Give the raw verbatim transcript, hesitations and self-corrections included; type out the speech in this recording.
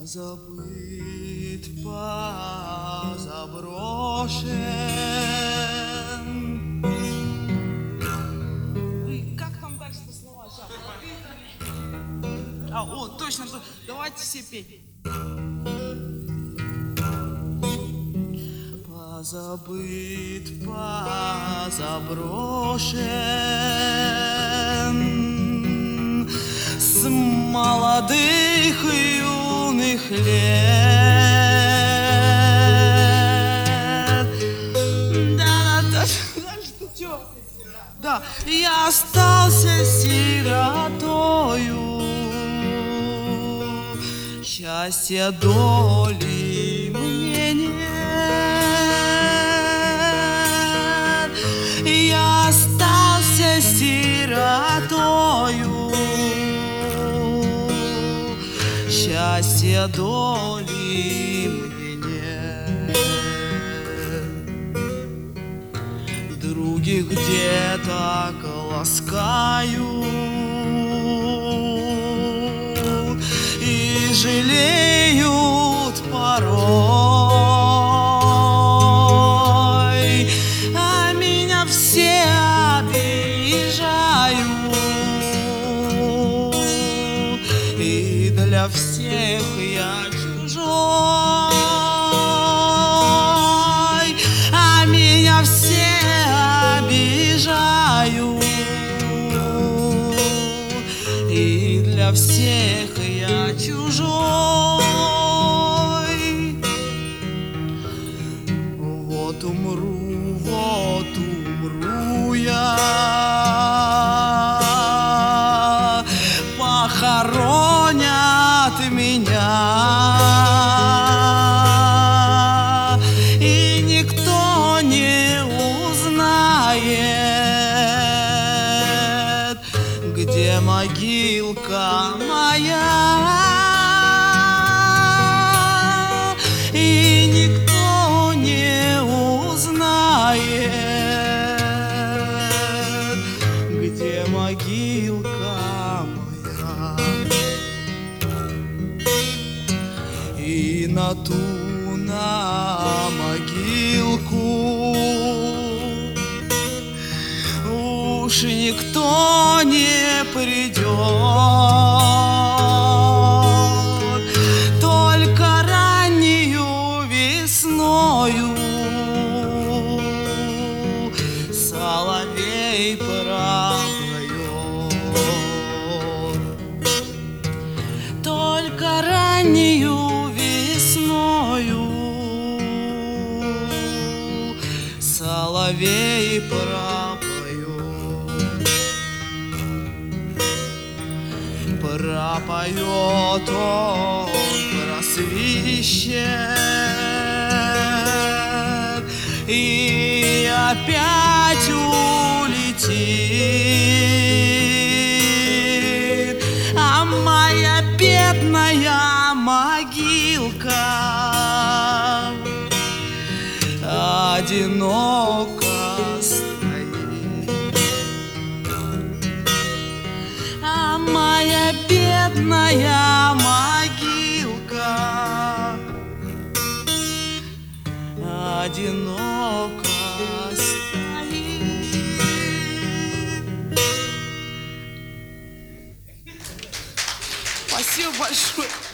Позабыт, позаброшен. Ой, как там дальше-то слова? Сейчас. А, о, точно, то- давайте все петь. Позабыт, позаброшен с молодых и юных лет. Да, да, дальше ты чё? Да, я остался сиротою, счастья доли мне нет. Я остался сиротою, счастья доли мне нет. Других где-то ласкают и жалеют порой, а меня все обижают, и для всех я чужой, а меня все обижают, и для всех я чужой. Вот умру, вот умру я, похоронят меня, и никто не узнает, где могилка моя. И никто не узнает, где могилка моя. И на ту, на могилку уж никто не придет, только раннею весною соловей пропоет, только раннею весною соловей пропоет. Пропоет он, просвищет и опять улетит, а моя бедная могилка одиноко стоит, а моя бедная могилка одиноко стоит. Спасибо большое.